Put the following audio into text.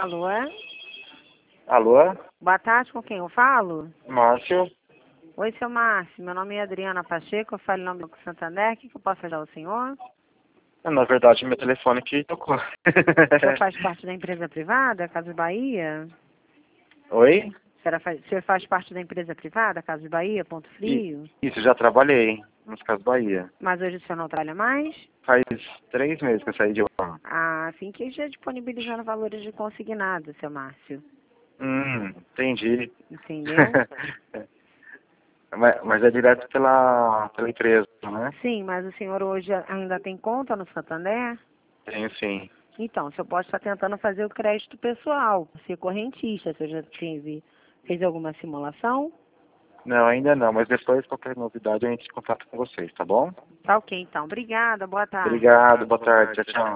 Alô? Alô? Boa tarde, com quem eu falo? Márcio? Oi, seu Márcio. Meu nome é Adriana Pacheco, eu falo em nome do Banco Santander. O que eu posso ajudar o senhor? Na verdade, meu telefone que tocou. O senhor faz parte da empresa privada, Casa Bahia? Oi? O senhor faz parte da empresa privada, Casa Bahia, Ponto Frio? Isso, já trabalhei nos Casas Bahia. Mas hoje o senhor não trabalha mais? Faz 3 meses que eu saí de lá. Ah, assim que já disponibilizando valores de consignado, seu Márcio. Entendi. Entendeu? Mas é direto pela empresa, né? Sim, mas o senhor hoje ainda tem conta no Santander? Tenho sim. Então, o senhor pode estar tentando fazer o crédito pessoal, ser correntista. O senhor já fez alguma simulação? Não, ainda não, mas depois, qualquer novidade, a gente contato com vocês, tá bom? Tá ok, então. Obrigada, boa tarde. Obrigado, boa tarde, tchau, tchau.